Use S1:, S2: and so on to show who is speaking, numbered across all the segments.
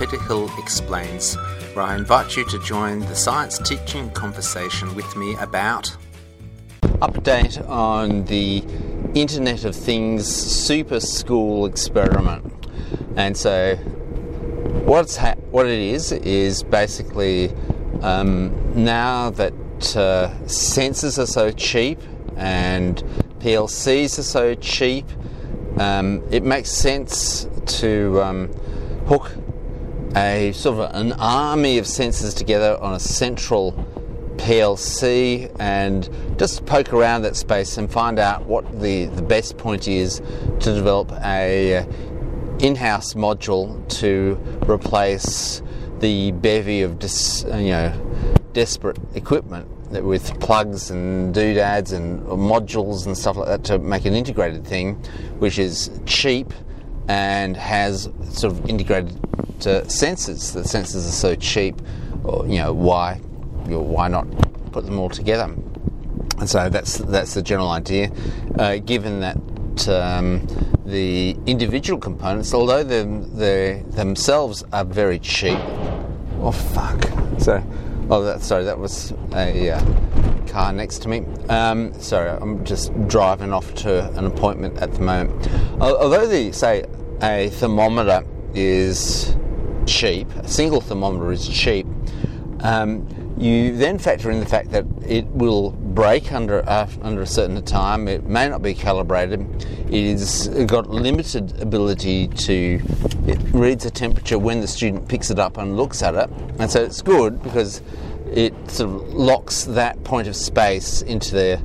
S1: Peter Hill Explains, where I invite you to join the science teaching conversation with me about update on the Internet of Things Super School experiment. And so what it is basically now that sensors are so cheap and PLCs are so cheap, it makes sense to hook a sort of an army of sensors together on a central PLC and just poke around that space and find out what the best point is to develop a in-house module to replace the bevy of desperate equipment with plugs and doodads and modules and stuff like that to make an integrated thing which is cheap and has sort of integrated sensors. The sensors are so cheap, why not put them all together? And so that's the general idea. Given that the individual components, although they themselves are very cheap. Oh fuck! That was a car next to me. Sorry, I'm just driving off to an appointment at the moment. Although a thermometer is cheap, a single thermometer is cheap, you then factor in the fact that it will break under a certain time. It may not be calibrated. It's got limited ability it reads the temperature when the student picks it up and looks at it. And so it's good because it sort of locks that point of space into the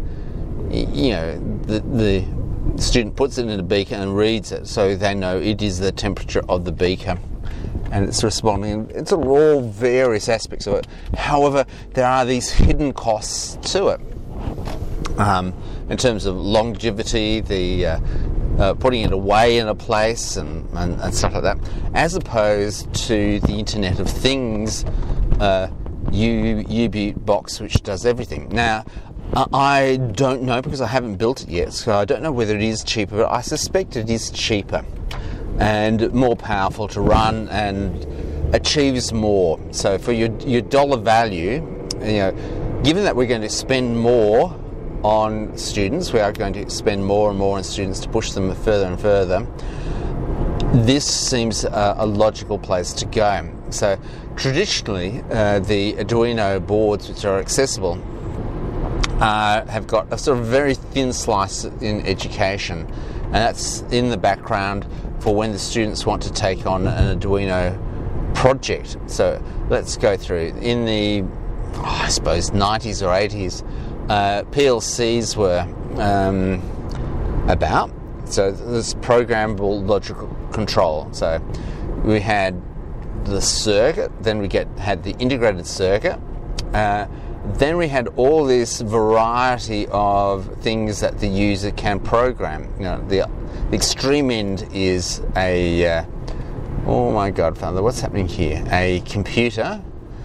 S1: student puts it in a beaker and reads it, so they know it is the temperature of the beaker. And it's responding. It's all various aspects of it. However, there are these hidden costs to it. In terms of longevity, the putting it away in a place and stuff like that, as opposed to the Internet of Things U-Boot box, which does everything. Now, I don't know because I haven't built it yet, so I don't know whether it is cheaper, but I suspect it is cheaper and more powerful to run and achieves more. So for your dollar value, given that we're going to spend more on students, we are going to spend more and more on students to push them further and further, this seems a logical place to go. So traditionally, the Arduino boards, which are accessible, have got a sort of very thin slice in education, and that's in the background for when the students want to take on an Arduino project. So let's go through. In the, I suppose, 90s or 80s, PLCs were about. So this programmable logical control. So we had the circuit, then we had the integrated circuit, then we had all this variety of things that the user can program. The extreme end is oh my God, Father, what's happening here? A computer,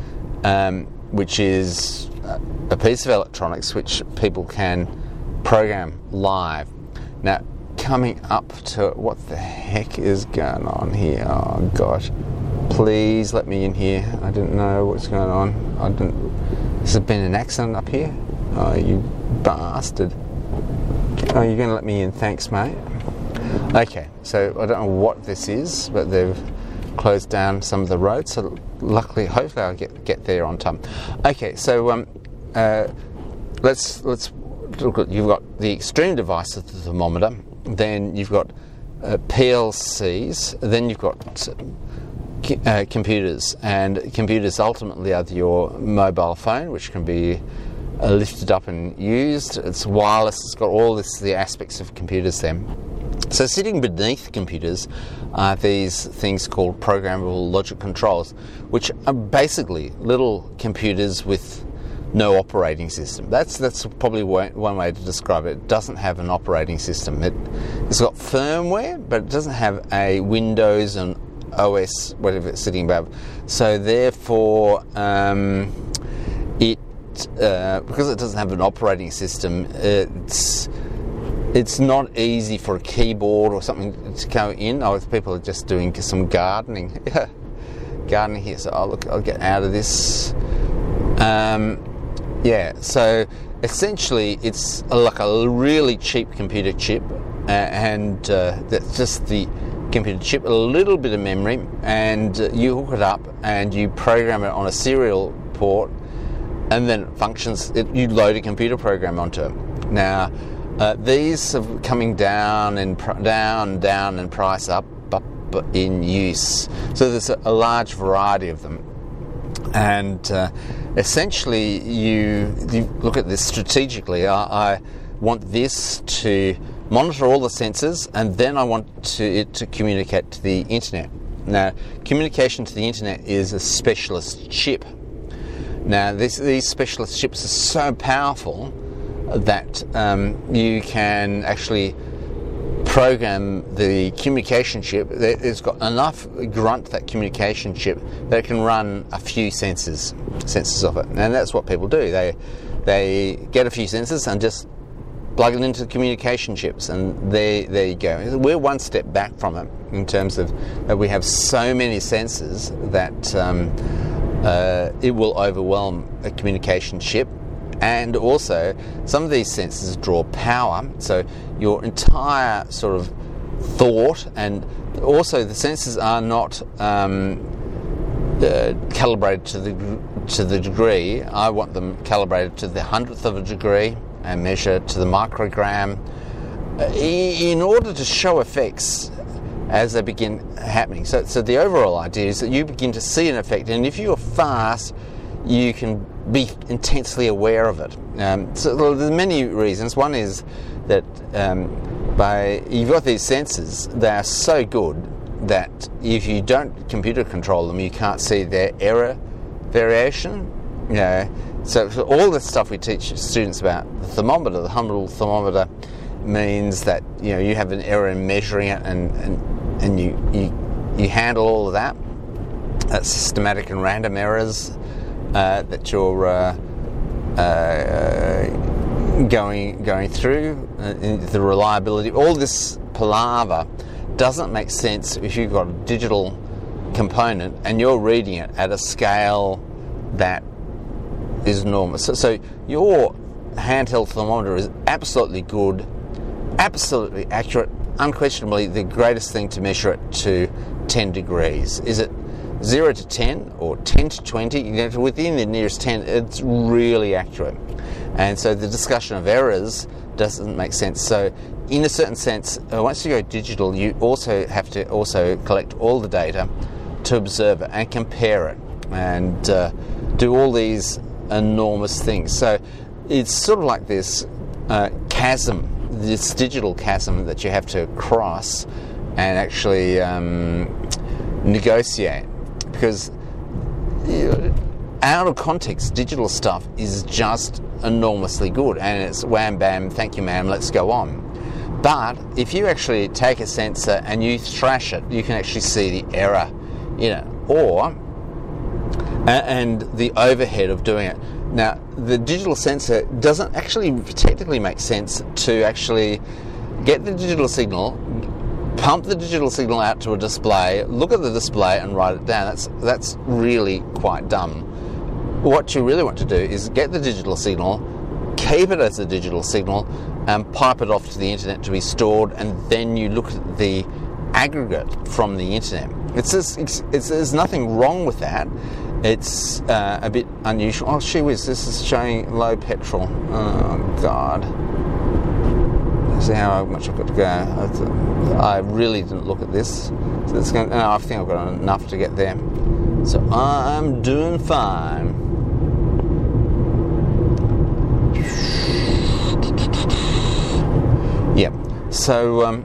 S1: which is a piece of electronics which people can program live. Now, coming up to what the heck is going on here? Oh gosh, please let me in here. I didn't know what's going on. Has there been an accident up here? Oh, you bastard. Oh, you're going to let me in? Thanks, mate. Okay, so I don't know what this is, but they've closed down some of the roads, so hopefully I'll get there on time. Okay, so let's look at, you've got the extreme device of the thermometer, then you've got PLCs, then you've got computers, and computers ultimately are your mobile phone, which can be lifted up and used. It's wireless, it's got all the aspects of computers then. So sitting beneath computers are these things called programmable logic controls, which are basically little computers with no operating system. That's probably one way to describe it. It doesn't have an operating system. It's got firmware, but it doesn't have a Windows and OS, whatever it's sitting above. So therefore, because it doesn't have an operating system, it's not easy for a keyboard or something to go in. If people are just doing some gardening, gardening here, so I'll get out of this. So essentially it's like a really cheap computer chip, and that's just the computer chip, a little bit of memory, and you hook it up and you program it on a serial port, and then it functions. You load a computer program onto it. Now, these are coming down and price up in use. So there's a large variety of them, and essentially you look at this strategically. I want this to monitor all the sensors, and then I want it to communicate to the internet. Now, communication to the internet is a specialist chip. Now, these specialist chips are so powerful that you can actually program the communication chip. It's got enough grunt, that communication chip, that it can run a few sensors of it. And that's what people do. They get a few sensors and just plug it into the communication chips, and there you go. We're one step back from it in terms of that we have so many sensors that it will overwhelm a communication chip. And also, some of these sensors draw power, so your entire sort of thought, and also the sensors are not calibrated to the degree. I want them calibrated to the 100th of a degree and measure to the microgram in order to show effects as they begin happening. So the overall idea is that you begin to see an effect, and if you're fast, you can be intensely aware of it. So there's many reasons. One is that you've got these sensors, they are so good that if you don't computer control them, you can't see their error variation. So all the stuff we teach students about the thermometer, the Hummel thermometer, means that you have an error in measuring it, and you handle all of that. That's systematic and random errors that you're going through. The reliability, all this palaver doesn't make sense if you've got a digital component and you're reading it at a scale that is enormous. So your handheld thermometer is absolutely good, absolutely accurate, unquestionably the greatest thing to measure it to 10 degrees. Is it 0 to 10 or 10 to 20? Within the nearest 10, it's really accurate. And so the discussion of errors doesn't make sense. So in a certain sense, once you go digital, you also have to collect all the data to observe it and compare it and do all these enormous things. So it's sort of like this chasm, this digital chasm that you have to cross and actually negotiate, because out of context, digital stuff is just enormously good, and it's wham bam, thank you ma'am, let's go on. But if you actually take a sensor and you thrash it, you can actually see the error, and the overhead of doing it. Now, the digital sensor doesn't actually technically make sense to actually get the digital signal, pump the digital signal out to a display, look at the display and write it down. That's really quite dumb. What you really want to do is get the digital signal, keep it as a digital signal, and pipe it off to the internet to be stored, and then you look at the aggregate from the internet. There's nothing wrong with that. It's a bit unusual. Oh, gee whiz, this is showing low petrol. Oh, God. See how much I've got to go. I really didn't look at this. So it's going, I think I've got enough to get there. So I'm doing fine. Yeah. So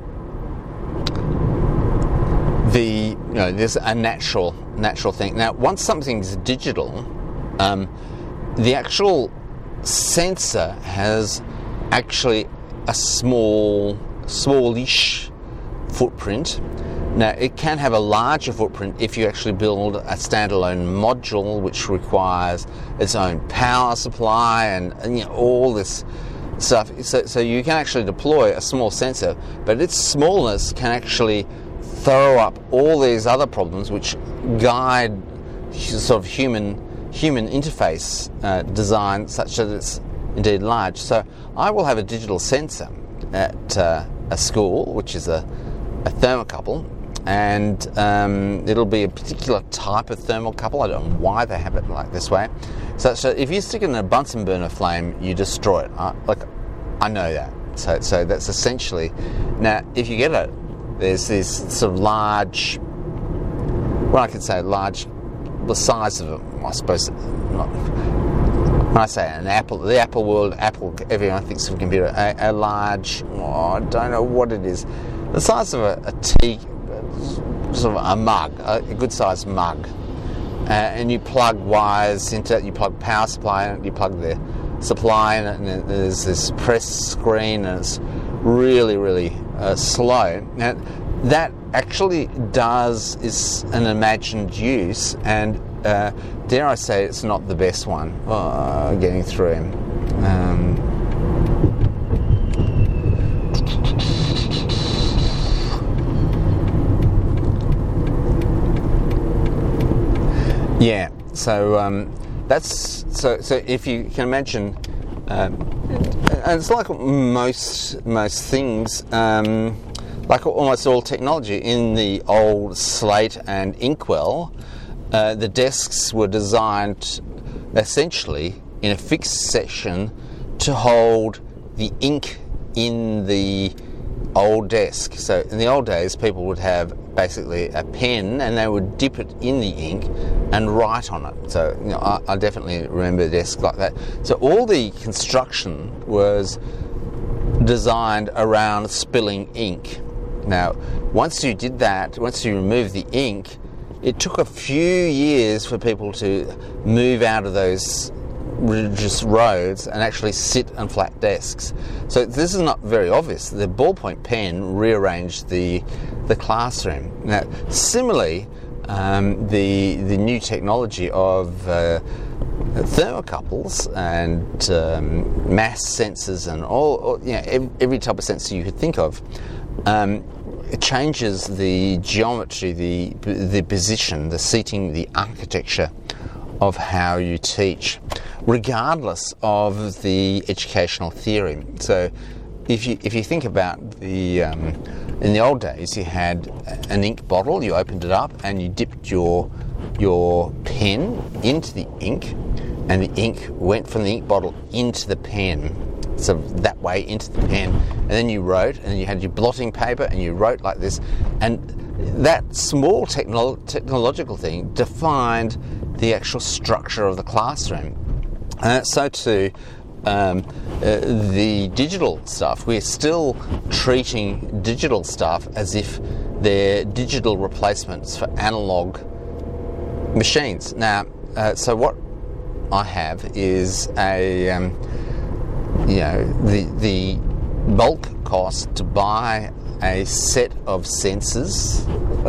S1: there's a natural thing. Now, once something's digital, the actual sensor has actually a smallish footprint. Now, it can have a larger footprint if you actually build a standalone module, which requires its own power supply and all this stuff. So you can actually deploy a small sensor, but its smallness can actually throw up all these other problems which guide sort of human interface design such that it's indeed large. So I will have a digital sensor at a school, which is a thermocouple, and it'll be a particular type of thermocouple. I don't know why they have it like this way. So if you stick it in a Bunsen burner flame, you destroy it. I know that. So that's essentially... Now, if you get it, there's this sort of large... Well, I could say large... The size of it, I suppose... When I say an Apple, the Apple world, everyone thinks of a computer, a large... I don't know what it is. The size of a tea... Sort of a mug, a good-sized mug. And you plug wires into it, you plug power supply in it, you plug the supply in it, and there's this press screen, and it's really, really slow. Now, that actually is an imagined use, and dare I say it's not the best one getting through. Yeah, so that's so if you can imagine, and it's like most things, like almost all technology in the old slate and inkwell, the desks were designed essentially in a fixed section to hold the ink in the old desk. So in the old days, people would have basically a pen and they would dip it in the ink and write on it. So I definitely remember a desk like that. So all the construction was designed around spilling ink. Now, once you did that, once you removed the ink, it took a few years for people to move out of those religious roads and actually sit on flat desks. So this is not very obvious. The ballpoint pen rearranged the classroom. Now, similarly, the new technology of thermocouples and mass sensors and every type of sensor you could think of, it changes the geometry, the position, the seating, the architecture of how you teach, regardless of the educational theory. So if you think about in the old days, you had an ink bottle, you opened it up and you dipped your pen into the ink, and the ink went from the ink bottle into the pen, so that way into the pen, and then you wrote, and you had your blotting paper and you wrote like this, and that small technological thing defined the actual structure of the classroom. So too, the digital stuff, we're still treating digital stuff as if they're digital replacements for analog machines. Now, so what I have is the bulk cost to buy a set of sensors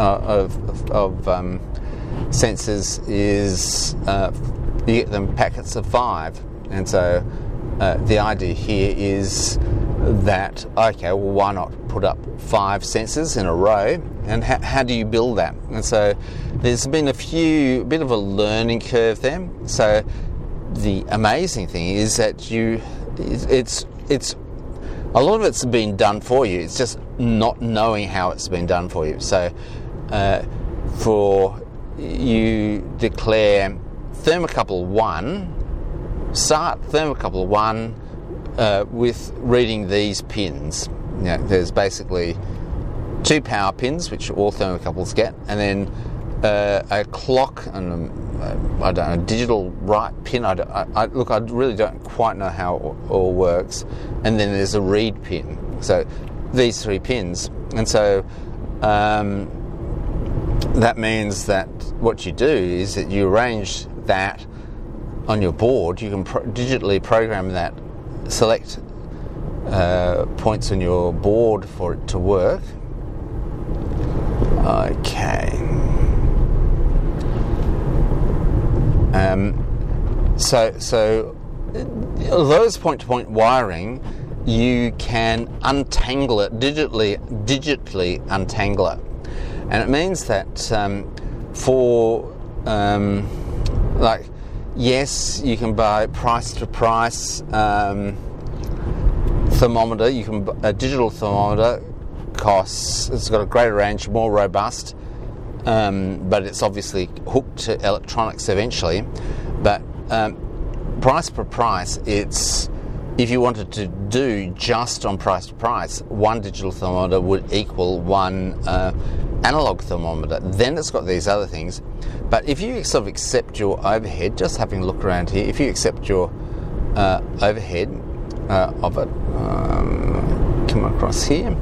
S1: sensors is you get them packets of 5, and so the idea here is that, okay, well, why not put up 5 sensors in a row, and how do you build that? And so there's been a bit of a learning curve there. So the amazing thing is that it's a lot of it's been done for you. It's just not knowing how it's been done for you. So you declare thermocouple 1, start thermocouple 1 with reading these pins. There's basically 2 power pins, which all thermocouples get, and then a clock and a digital write pin. I really don't quite know how it all works. And then there's a read pin. So these 3 pins. And so that means that what you do is that you arrange that on your board. You can digitally program that, select points on your board for it to work. Okay. So those point-to-point wiring, you can untangle it, digitally untangle it. And it means that for like, yes, you can buy price-to-price thermometer. You can a digital thermometer costs. It's got a greater range, more robust, but it's obviously hooked to electronics eventually. But price per price, it's, if you wanted to do just on price to price, one digital thermometer would equal one analog thermometer. Then it's got these other things. But if you sort of accept your overhead, just having a look around here, if you accept your overhead of it, come across here,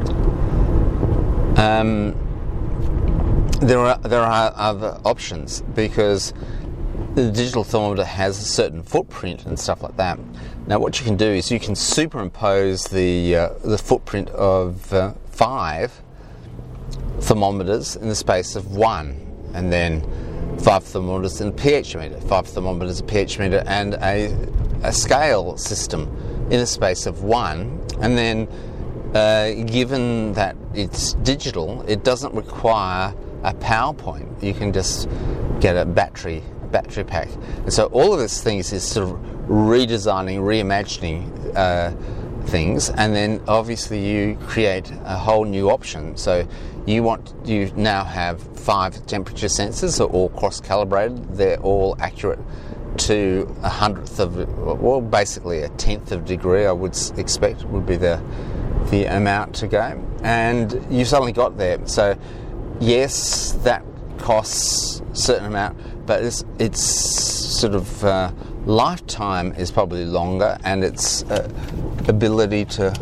S1: there are other options, because the digital thermometer has a certain footprint and stuff like that. Now, what you can do is you can superimpose the footprint of 5 thermometers in the space of 1, and then 5 thermometers in a pH meter, 5 thermometers a pH meter, and a scale system in the space of 1. And then, given that it's digital, it doesn't require a power point. You can just get a battery pack. And so all of this things is sort of redesigning, reimagining things, and then obviously you create a whole new option. So you now have 5 temperature sensors, are all cross-calibrated. They're all accurate to 1/100th of, well, basically 1/10th of a degree, I would expect would be the amount to go. And you've suddenly got there. So yes, that costs a certain amount, but it's sort of lifetime is probably longer, and its ability to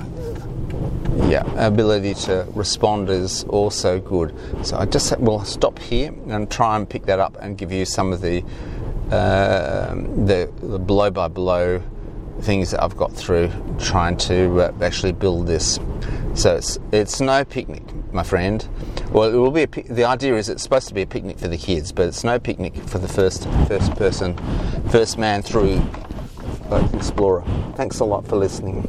S1: respond is also good. So I just will stop here and try and pick that up and give you some of the blow by blow things that I've got through trying to actually build this. So it's no picnic, my friend. Well, it will be. The idea is it's supposed to be a picnic for the kids, but it's no picnic for the first man through Earth Explorer. Thanks a lot for listening.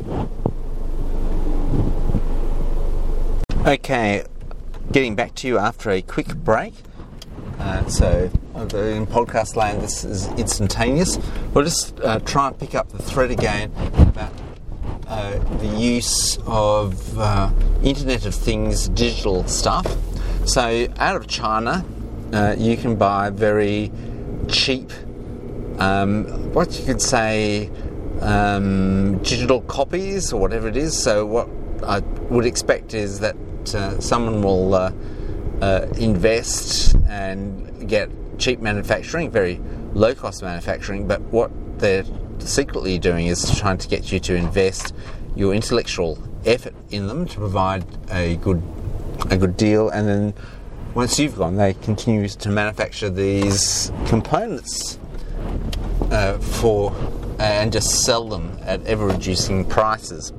S1: Okay, getting back to you after a quick break. So in podcast land, this is instantaneous. We'll just try and pick up the thread again about the use of Internet of Things digital stuff. So out of China, you can buy very cheap, what you could say, digital copies or whatever it is. So what I would expect is that someone will invest and get cheap manufacturing, very low-cost manufacturing, but what they're secretly doing is trying to get you to invest your intellectual effort in them to provide a good deal, and then once you've gone, they continue to manufacture these components and just sell them at ever-reducing prices.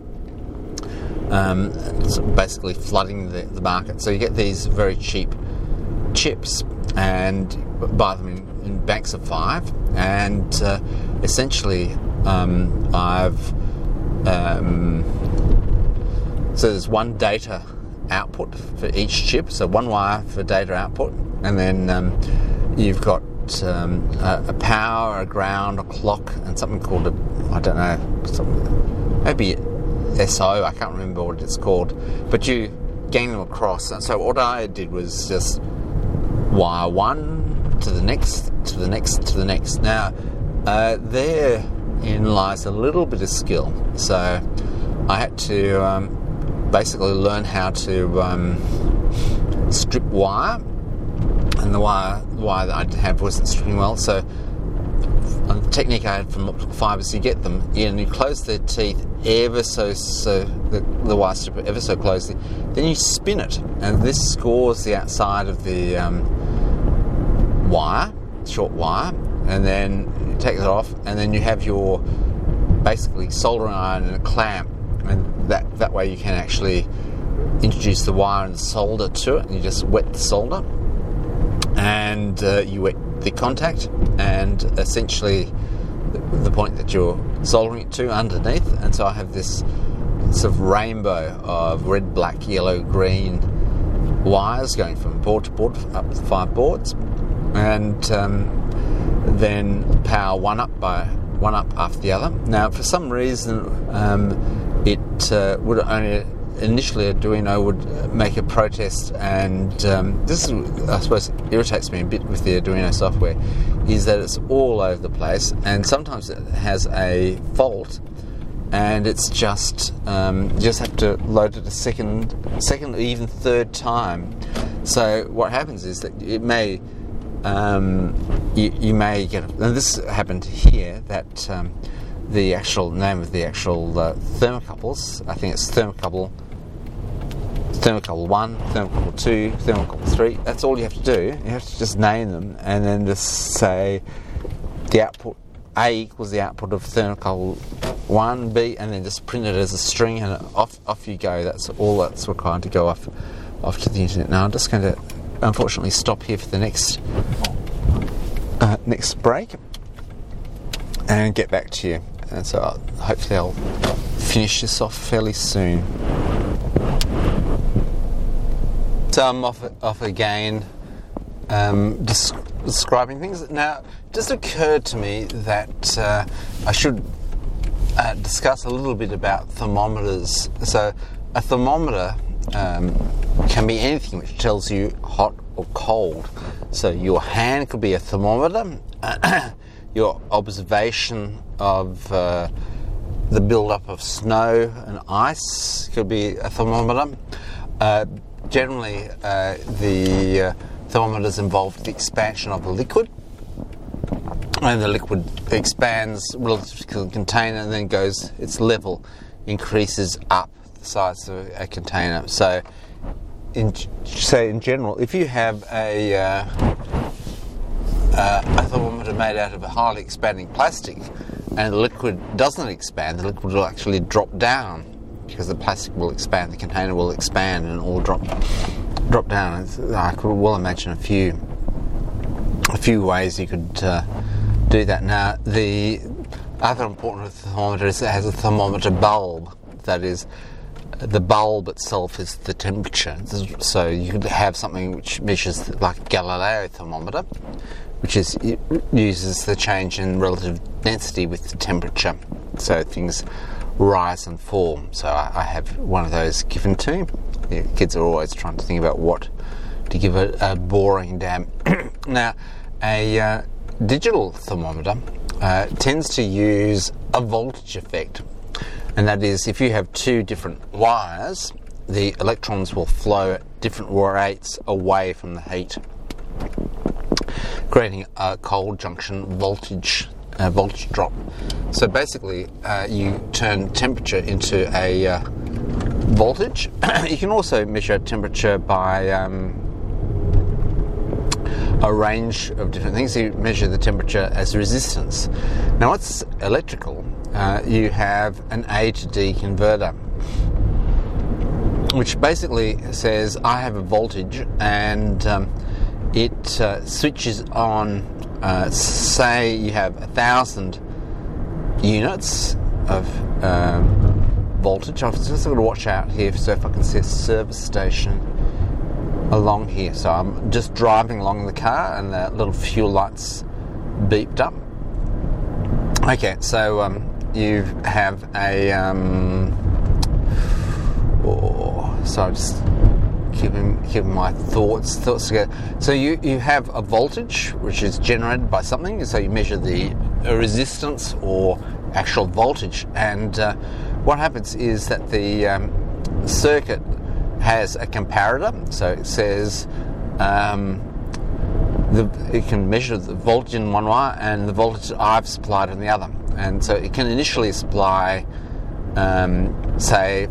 S1: So basically flooding the market. So you get these very cheap chips and buy them in banks of 5, and essentially so there's one data output for each chip, so one wire for data output, and then you've got a power, a ground, a clock, and something called maybe SO, I can't remember what it's called, but you gang them across. And so what I did was just wire one to the next, to the next, to the next. Now, therein lies a little bit of skill. So I had to basically learn how to strip wire, and the wire that I have wasn't stripping well. So the technique I had from optical fibres, you get them in, you close their teeth ever so the wire stripper ever so closely, then you spin it, and this scores the outside of the wire, short wire, and then you take it off, and then you have your basically soldering iron and a clamp, and that way you can actually introduce the wire and solder to it, and you just wet the solder, and you wet the contact, and essentially the point that you're soldering it to underneath. And so I have this sort of rainbow of red, black, yellow, green wires going from board to board up to 5 boards, and then power one up after the other. Now, for some reason, it would only initially Arduino would make a protest, and this is, I suppose, irritates me a bit with the Arduino software, is that it's all over the place, and sometimes it has a fault, and it's just you just have to load it a second, or even third time. So what happens is that it may you may get, and this happened here, that the actual name of the actual thermocouples, I think it's thermocouple 1, thermocouple 2, thermocouple 3, that's all you have to do. You have to just name them and then just say the output A equals the output of thermocouple 1, B, and then just print it as a string, and off you go. That's all that's required to go off to the internet. Now I'm just going to unfortunately stop here for the next break and get back to you. And so hopefully I'll finish this off fairly soon. So I'm off again, describing things. Now, it just occurred to me that I should discuss a little bit about thermometers. So a thermometer can be anything which tells you hot or cold. So your hand could be a thermometer. Your observation of the build-up of snow and ice could be a thermometer. Generally, the thermometers involve the expansion of a liquid, and the liquid expands relative to the container and then goes, its level increases up the size of a container. So in general, if you have a thermometer made out of a highly expanding plastic and the liquid doesn't expand, the liquid will actually drop down, because the plastic will expand, the container will expand, and it will drop down. I could well imagine a few ways you could do that. Now, the other important thermometer is it has a thermometer bulb. That is, the bulb itself is the temperature. So you could have something which measures like a Galileo thermometer, which uses the change in relative density with the temperature. So things rise and fall. So I have one of those given to me. Yeah, kids are always trying to think about what to give a boring damn. Now, a digital thermometer tends to use a voltage effect, and that is, if you have two different wires, the electrons will flow at different rates away from the heat, creating a cold junction voltage drop. So basically, you turn temperature into a voltage. You can also measure temperature by a range of different things. You measure the temperature as resistance. Now, what's electrical? You have an A to D converter, which basically says I have a voltage, and it switches on. Say you have 1,000 units of voltage. I've just got to watch out here, so if I can see a service station along here. So I'm just driving along in the car, and the little fuel lights beeped up. Okay, so you have a so I'm just keeping my thoughts together. So you have a voltage which is generated by something, so you measure the resistance or actual voltage, and what happens is that the circuit has a comparator. So it says it can measure the voltage in one wire and the voltage I've supplied in the other, and so it can initially supply say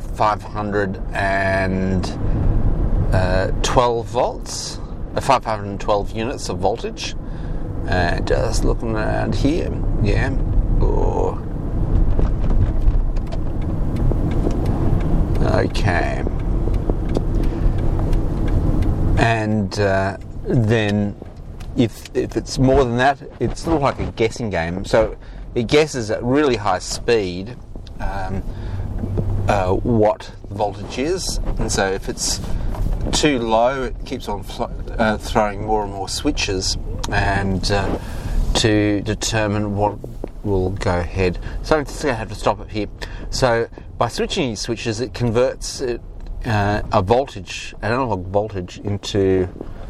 S1: 512 volts, 512 units of voltage. Just looking around here, yeah. Okay. And then if it's more than that, it's sort of like a guessing game. So it guesses at really high speed what the voltage is, and so if it's too low, it keeps on throwing more and more switches and to determine what will go ahead. So I'm just going to have to stop it here. So by switching these switches, it converts an analog voltage into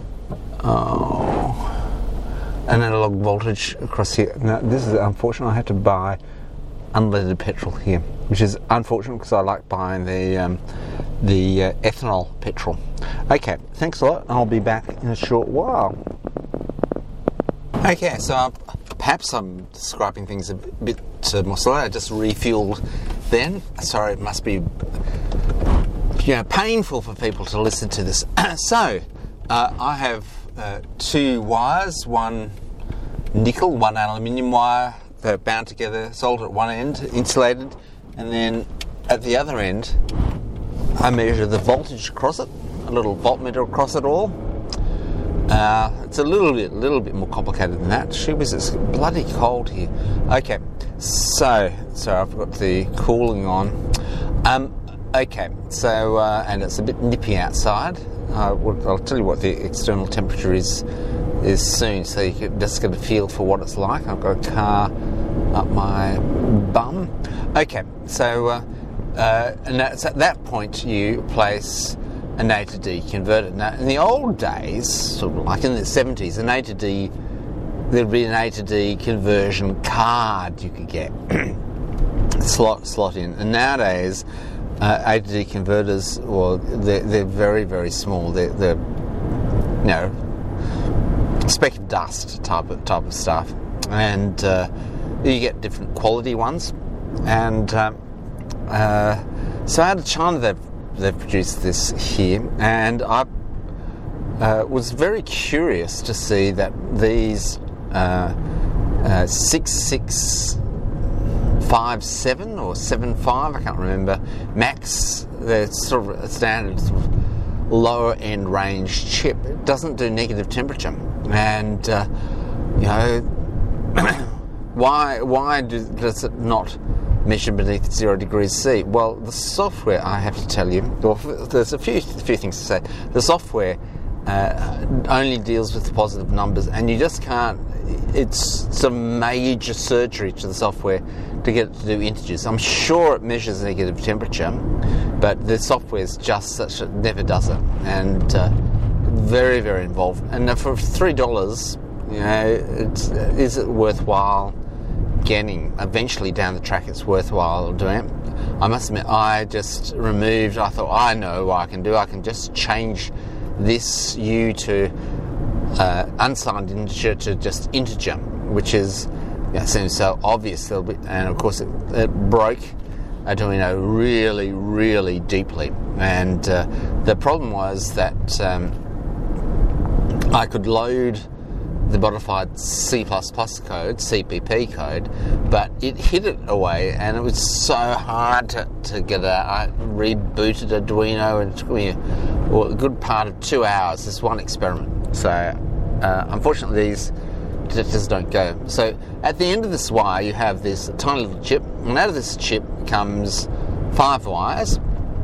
S1: an analog voltage across here. Now this is unfortunate. I had to buy unleaded petrol here, which is unfortunate because I like buying the ethanol petrol. Okay, thanks a lot. I'll be back in a short while. Okay, so perhaps I'm describing things a bit more slowly. I just refueled then. Sorry, it must be painful for people to listen to this. So I have two wires, one nickel, one aluminium wire. They're bound together, soldered at one end, insulated, and then at the other end I measure the voltage across it, a little voltmeter across it all. It's a little bit more complicated than that. It's bloody cold here. Okay, so I've got the cooling on. Okay, so and it's a bit nippy outside. I'll tell you what the external temperature is soon, so you can just get a feel for what it's like. I've got a car up my bum. Okay, so and it's at that point you place an A to D converter. Now, in the old days, sort of like in the 70s, an A to D, there'd be an A to D conversion card you could get, slot in. And nowadays, A to D converters, well, they're very, very small. They're speck of dust type of stuff, and you get different quality ones. And so out of China, they've produced this here, and I was very curious to see that these 6657 or 75, I can't remember, max, they're sort of a standard sort of lower end range chip. It doesn't do negative temperature, and why does it not measure beneath 0 degrees C? Well, the software, I have to tell you, well, there's a few things to say. The software only deals with the positive numbers, and you just can't. It's some major surgery to the software to get it to do integers. I'm sure it measures negative temperature, but the software is just such that it never does it, and very, very involved. And for $3, is it worthwhile getting? Eventually down the track it's worthwhile doing it. I must admit, I just removed, I thought, I know what I can do. I can just change this U to unsigned integer to just integer, which is seems so obvious. And of course it broke Arduino really, really deeply. And the problem was that I could load the modified C++ code, CPP code, but it hid it away, and it was so hard to get out. I rebooted Arduino, and it took me a good part of 2 hours, this one experiment. So unfortunately these detectors don't go. So at the end of this wire you have this tiny little chip, and out of this chip comes 5 wires,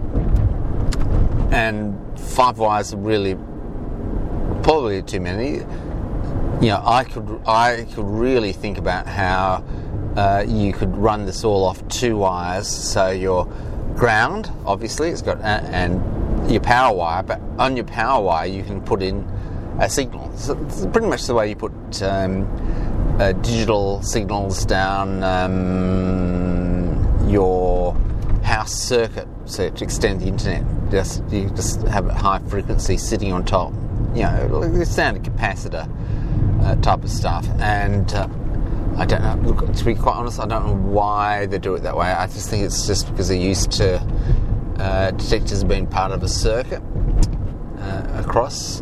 S1: and 5 wires are really probably too many. I could really think about how you could run this all off 2 wires. So your ground, obviously, it's got and your power wire, but on your power wire you can put in a signal. So it's pretty much the way you put digital signals down your house circuit, so to extend the internet. You just have a high frequency sitting on top. The standard capacitor type of stuff, and I don't know. Look, to be quite honest, I don't know why they do it that way. I just think it's just because they're used to detectors being part of a circuit across,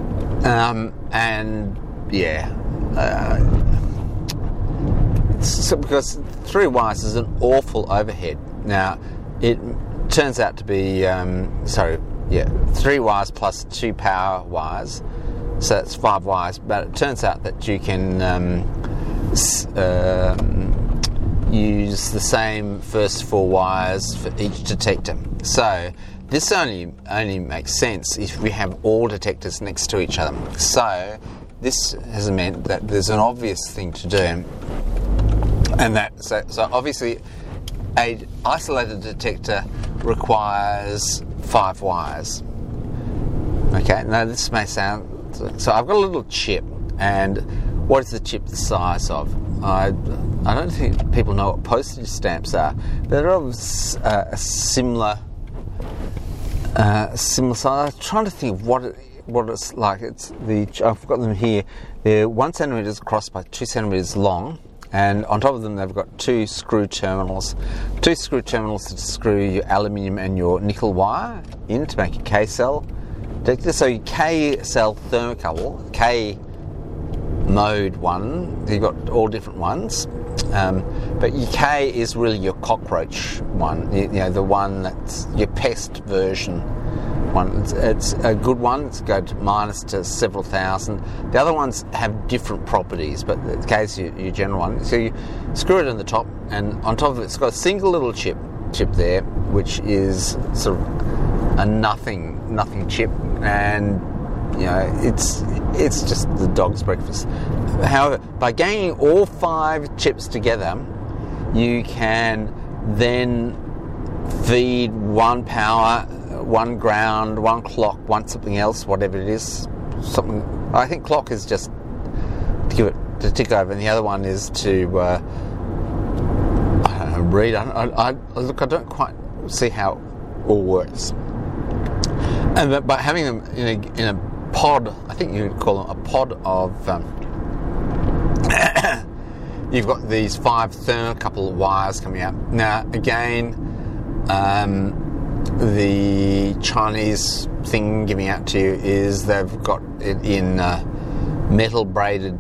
S1: so because 3 wires is an awful overhead. Now it turns out to be 3 wires plus 2 power wires. So that's 5 wires, but it turns out that you can use the same first 4 wires for each detector. So this only makes sense if we have all detectors next to each other. So this has meant that there's an obvious thing to do, and that so obviously an isolated detector requires 5 wires. Okay, now this may sound... So I've got a little chip, and what is the chip the size of? I don't think people know what postage stamps are. They're of a similar size. I'm trying to think of what it's like. I've got them here. They're 1 centimetre across by 2 centimetres long, and on top of them they've got 2 screw terminals. 2 screw terminals to screw your aluminium and your nickel wire in to make a K-cell detector. So your K-cell thermocouple, K mode one, you've got all different ones, but your K is really your cockroach one, you know, the one that's your pest version one. It's a good one. It's go to minus to several thousand. The other ones have different properties, but the K is your general one. So you screw it in the top, and on top of it, it's got a single little chip there, which is sort of a nothing chip, and you know, it's just the dog's breakfast. However, by ganging all 5 chips together, you can then feed 1 power, 1 ground, 1 clock, 1 something else, whatever it is. Something. I think clock is just to give it to tick over, and the other one is to I don't know, read. I don't quite see how it all works. And by having them in a pod, I think you would call them a pod of. You've got these 5 thermocouple wires coming out. Now, again, the Chinese thing giving out to you is they've got it in metal braided.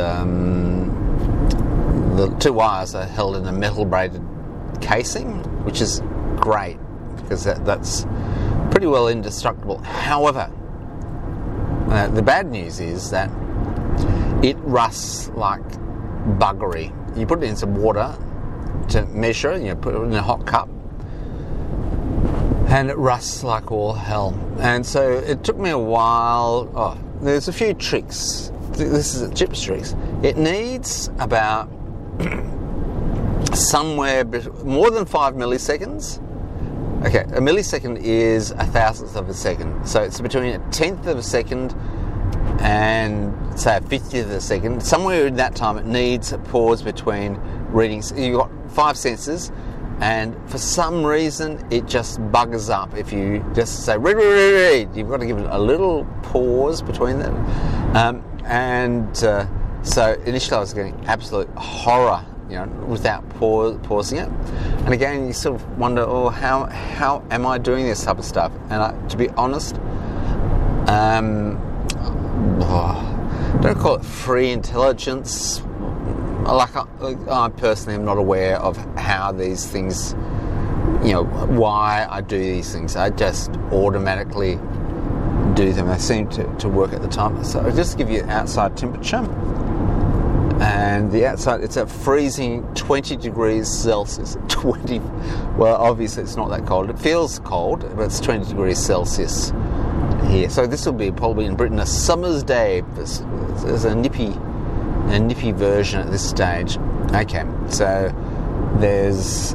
S1: The 2 wires are held in a metal braided casing, which is great because that's pretty well indestructible. However, the bad news is that it rusts like buggery. You put it in some water to measure, put it in a hot cup, and it rusts like all hell. And so it took me a while. There's a few tricks. This is a chip tricks. It needs about somewhere more than 5 milliseconds. Okay, a millisecond is a thousandth of a second. So it's between a tenth of a second and, say, a 50th of a second. Somewhere in that time it needs a pause between readings. You've got 5 sensors, and for some reason it just buggers up. If you just say, read, you've got to give it a little pause between them. So initially I was getting absolute horror, without pausing it. And again, you sort of wonder, how am I doing this type of stuff? And to be honest, don't call it free intelligence. I personally am not aware of how these things, why I do these things. I just automatically do them. They seem to work at the time. So I'll just give you outside temperature. And the outside, it's a freezing 20 degrees Celsius. 20, well, obviously it's not that cold. It feels cold, but it's 20 degrees Celsius here. So this will be probably in Britain a summer's day. There's a nippy version at this stage. Okay, so there's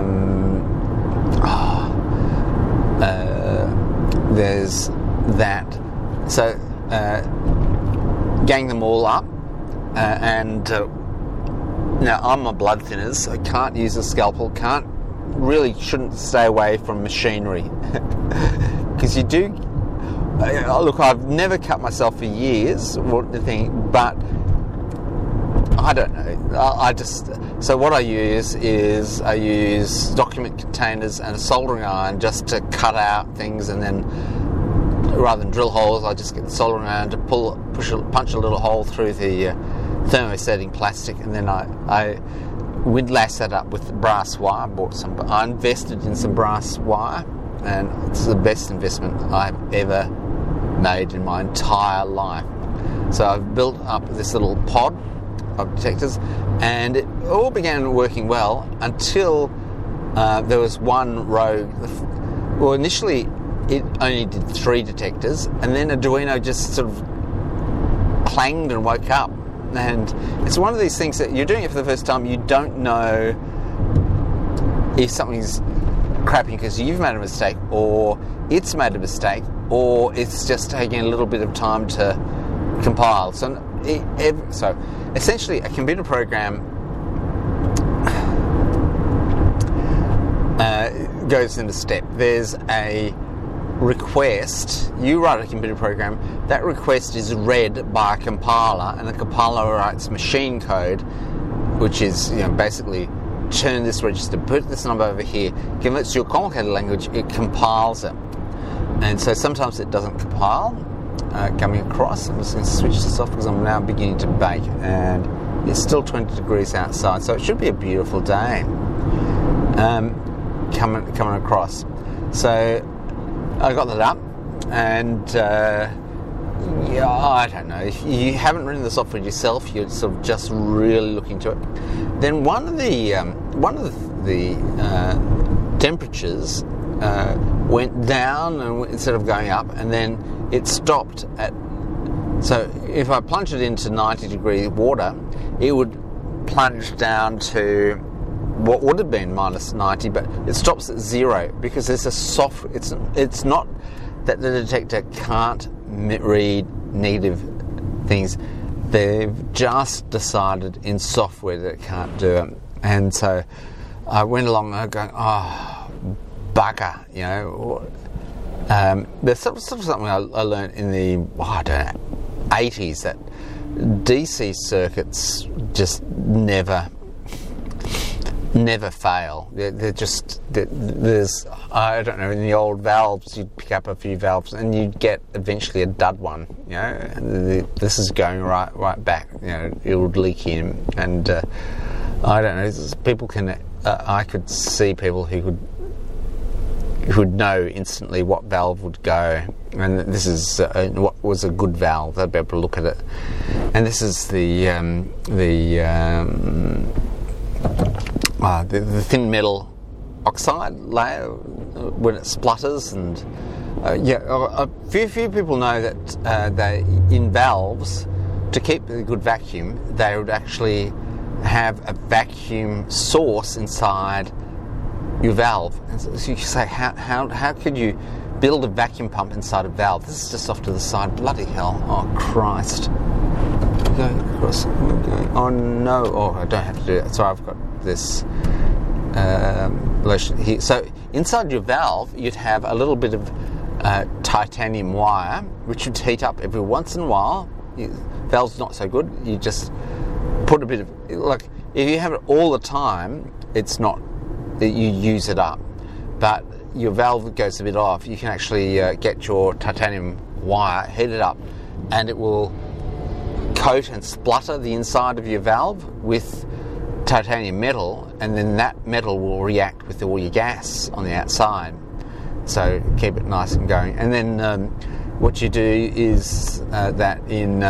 S1: that. So gang them all up. Now I'm on blood thinners, so I can't use a scalpel, shouldn't stay away from machinery. Because you do, look, I've never cut myself for years, but I don't know, so what I use is document containers and a soldering iron just to cut out things, and then rather than drill holes, I just get the soldering iron to punch a little hole through the thermosetting plastic, and then I windlass that up with the brass wire. I invested in some brass wire, and it's the best investment I've ever made in my entire life. So I've built up this little pod of detectors, and it all began working well until there was one rogue. Well, initially it only did 3 detectors, and then Arduino just sort of clanged and woke up. And it's one of these things that you're doing it for the first time, you don't know if something's crapping because you've made a mistake, or it's made a mistake, or it's just taking a little bit of time to compile. So essentially a computer program goes into step. There's a request. You write a computer program, that request is read by a compiler, and the compiler writes machine code, which is, basically turn this register, put this number over here. Given it's your complicated language, it compiles it. And so sometimes it doesn't compile coming across. I'm just going to switch this off because I'm now beginning to bake, and it's still 20 degrees outside, so it should be a beautiful day coming across. So I got that up, and I don't know. If you haven't written the software yourself, you're sort of just really looking into it. Then one of the temperatures went down instead of going up, and then it stopped at. So if I plunge it into 90-degree water, it would plunge down to what would have been minus 90, but it stops at 0 because there's a soft. It's not that the detector can't read negative things. They've just decided in software that it can't do it. And so I went along going, oh, bugger, there's sort of something I learned in the, 80s, that DC circuits just never fail. They're just, there's, I don't know, in the old valves, you'd pick up a few valves and you'd get eventually a dud one, this is going right back, it would leak in, and I don't know, people can, I could see people who would know instantly what valve would go, and this is what was a good valve. They'd be able to look at it. And this is the thin metal oxide layer when it splutters, and a few people know that they, in valves, to keep a good vacuum, they would actually have a vacuum source inside your valve. And so you say, how could you build a vacuum pump inside a valve? This is just off to the side. Bloody hell! Oh Christ! Going across. Oh no! Oh, I don't have to do that. Sorry, I've got this lotion here. So inside your valve, you'd have a little bit of titanium wire, which would heat up every once in a while. Valve's not so good. You just put a bit of, like, if you have it all the time, it's not. You use it up, but your valve goes a bit off. You can actually get your titanium wire, heat it up, and it will coat and splutter the inside of your valve with titanium metal, and then that metal will react with all your gas on the outside. So keep it nice and going. And then what you do is that in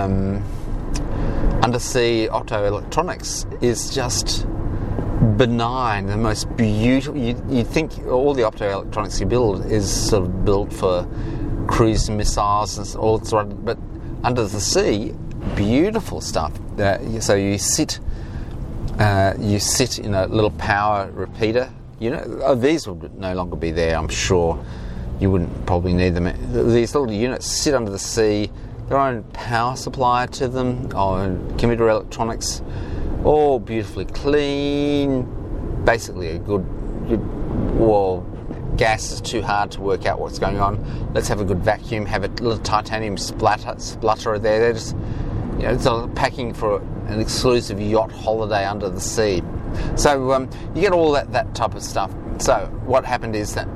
S1: undersea optoelectronics is just benign, the most beautiful. You think all the optoelectronics you build is sort of built for cruise missiles and all sort of, but under the sea, beautiful stuff. So you sit in a little power repeater. These would no longer be there. I'm sure you wouldn't probably need them. These little units sit under the sea. Their own power supply to them, or computer electronics. All beautifully clean, basically a good, well, gas is too hard to work out what's going on. Let's have a good vacuum, have a little titanium splutter there. They're just, it's packing for an exclusive yacht holiday under the sea. So you get all that type of stuff. So what happened is that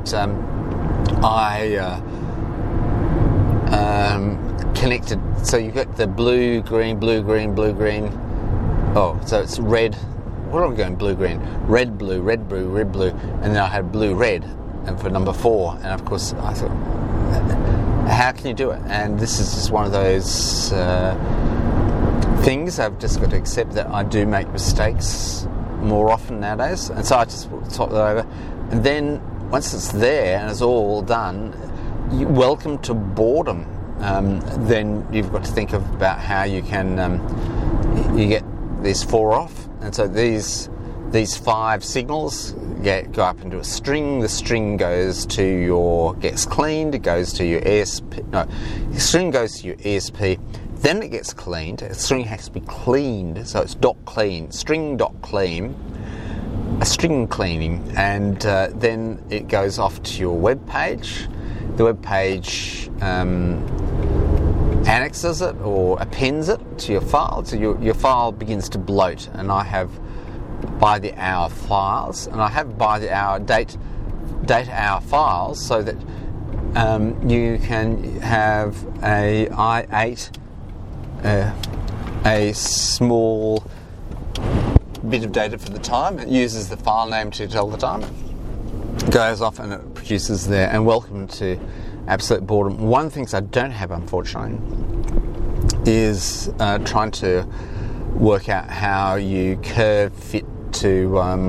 S1: I connected, so you get the blue, green, blue, green, blue, green. Oh, so it's red. What am I going? Blue, green, red, blue, red, blue, red, blue, and then I had blue, red, and for number 4. And of course, I thought, how can you do it? And this is just one of those things. I've just got to accept that I do make mistakes more often nowadays, and so I just swap that over. And then once it's there and it's all done, welcome to boredom. then you've got to think about how you can you get these 4 off, and so these 5 signals go up into a string. The string gets cleaned. It goes to your ESP. No, the string goes to your ESP. Then it gets cleaned. The string has to be cleaned, so it's .clean, string.clean, a string cleaning, and then it goes off to your web page. The web page annexes it or appends it to your file, so your file begins to bloat. And I have by the hour files, and I have by the hour date hour files, so that you can have a i8, a small bit of data for the time. It uses the file name to tell the time. It goes off and it produces there. And welcome to absolute boredom. One of the things I don't have, unfortunately, is trying to work out how you curve fit to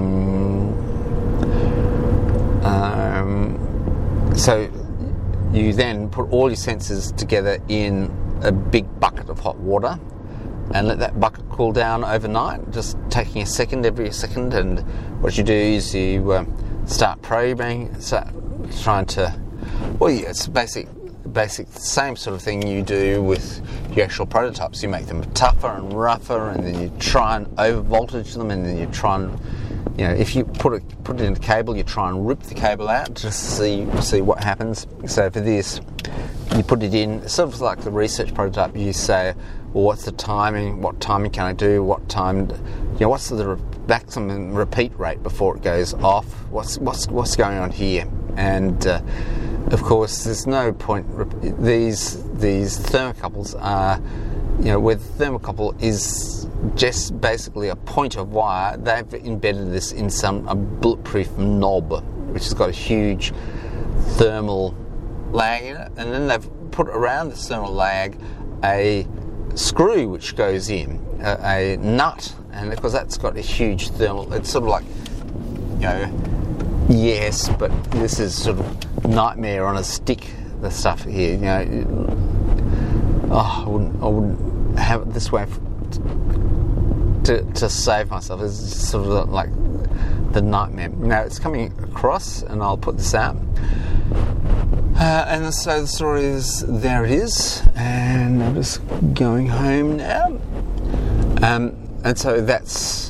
S1: so you then put all your sensors together in a big bucket of hot water and let that bucket cool down overnight, just taking a second every second. And what you do is you start probing, start trying to, it's basic same sort of thing you do with your actual prototypes. You make them tougher and rougher, and then you try and over voltage them, and then you try and, if you put it in a cable, you try and rip the cable out just to see what happens. So for this, you put it in, sort of like the research prototype. You say, well, what's the timing? What timing can I do? What time? What's the maximum repeat rate before it goes off? What's going on here? And of course, there's no point. These thermocouples are, where the thermocouple is just basically a point of wire. They've embedded this in a bulletproof knob, which has got a huge thermal lag in it, and then they've put around the thermal lag a screw which goes in, a nut, and because that's got a huge thermal, it's sort of like, yes, but this is sort of nightmare on a stick, the stuff here, I wouldn't have it this way to save myself. It's sort of like the nightmare. Now it's coming across, and I'll put this out. And so the story is, there it is, and I'm just going home now. And so that's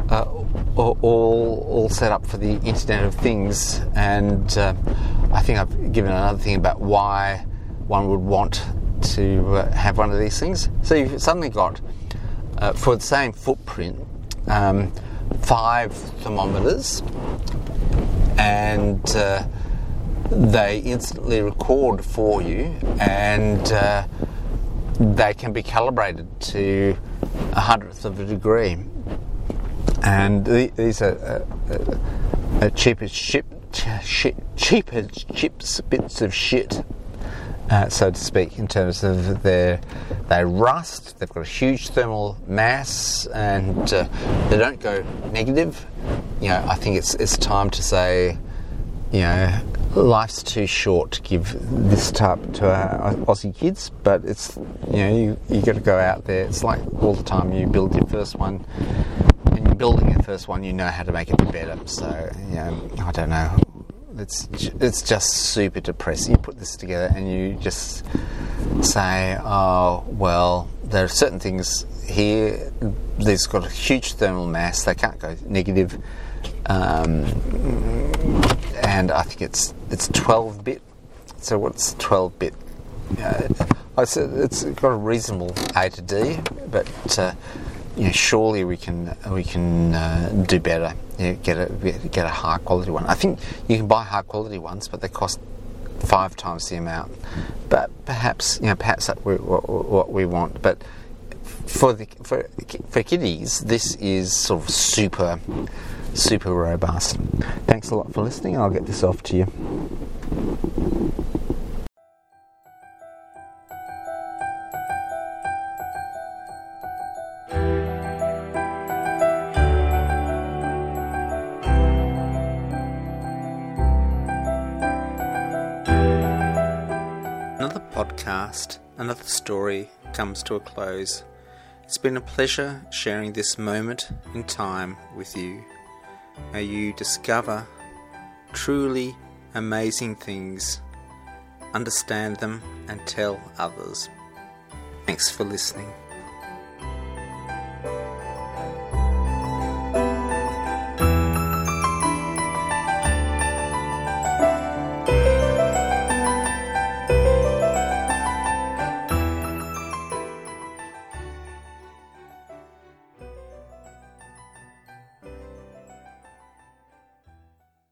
S1: all set up for the Internet of Things, and I think I've given another thing about why one would want to have one of these things. So you've suddenly got, for the same footprint, 5 thermometers, and they instantly record for you, and they can be calibrated to 100th of a degree. And these are cheap as chips bits of shit, so to speak, in terms of they rust. They've got a huge thermal mass, and they don't go negative. I think it's time to say, life's too short to give this type to our Aussie kids, but it's, you got to go out there. It's like all the time you build your first one, and you're building your first one, you know how to make it better. So, I don't know. It's just super depressing. You put this together and you just say, oh, well, there are certain things here. These got a huge thermal mass. They can't go negative. And I think it's 12-bit. So what's 12-bit? It's got a reasonable A to D, but surely we can do better. Get a high quality one. I think you can buy high quality ones, but they cost 5 times the amount. But perhaps that's what we want. But for kiddies, this is sort of super robust. Thanks a lot for listening. I'll get this off to you. Another podcast, another story comes to a close. It's been a pleasure sharing this moment in time with you. May you discover truly amazing things, understand them, and tell others. Thanks for listening.